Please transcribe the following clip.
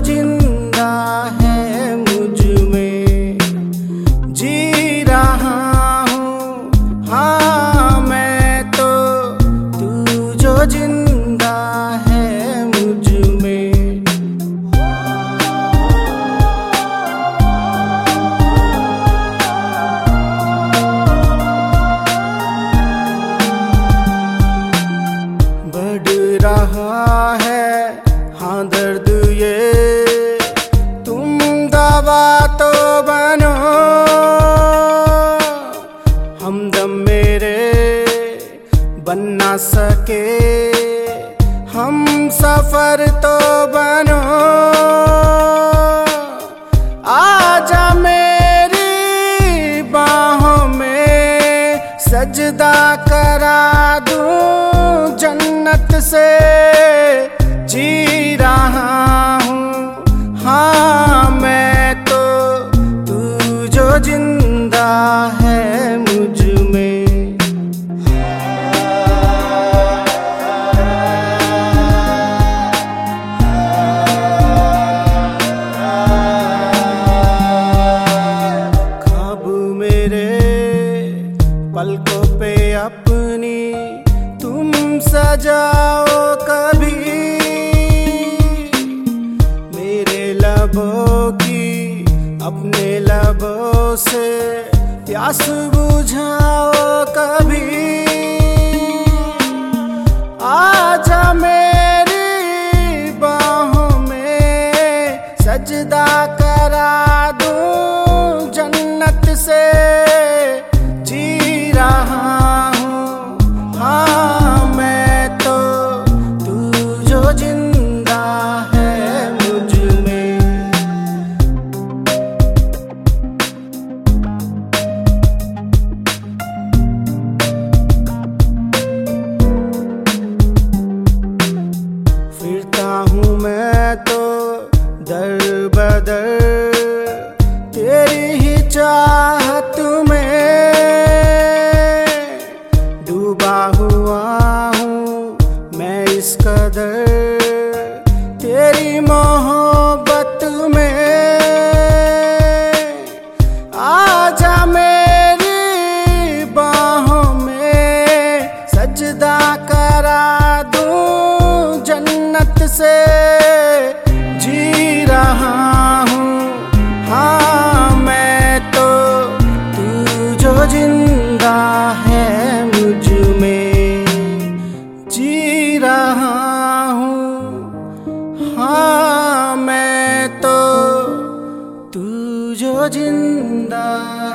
जिंदा है मुझ में, जी रहा हूँ हाँ मैं तो, तू जो जिंदा है मुझ में। बढ़ रहा है हाँ दर्द ये, तुम दवा तो बनो, हमदम मेरे बन ना सके, हम सफर तो बनो। आजा मेरी बाहों में सजदा करा दूं जन्नत से, जी रहा हूँ हाँ मैं तो, तू जो जिंदा है मुझ में। ख्वाब मेरे पलकों पे अपनी तुम सजाओ कभी, मेरे लबों की अपने लबों से प्यास बुझाओ कभी। आजा मेरी बाहों में सजदा करा दूं जन्नत से, जी रहा हूँ हाँ मैं तो, तू जो जिंदा है मुझ में। फिरता हूँ मैं तो दर बदर तेरी ही चाहत में, डूबा हुआ हूँ मैं इस कदर तेरी मोहब्बत में। आजा मेरी बाहों में सजदा करा दूं जन्नत से, जी रहा हूँ हाँ मैं तो, तू जो जिंदा है मुझ में, जी रहा हूँ हाँ मैं तो, तू जो जिंदा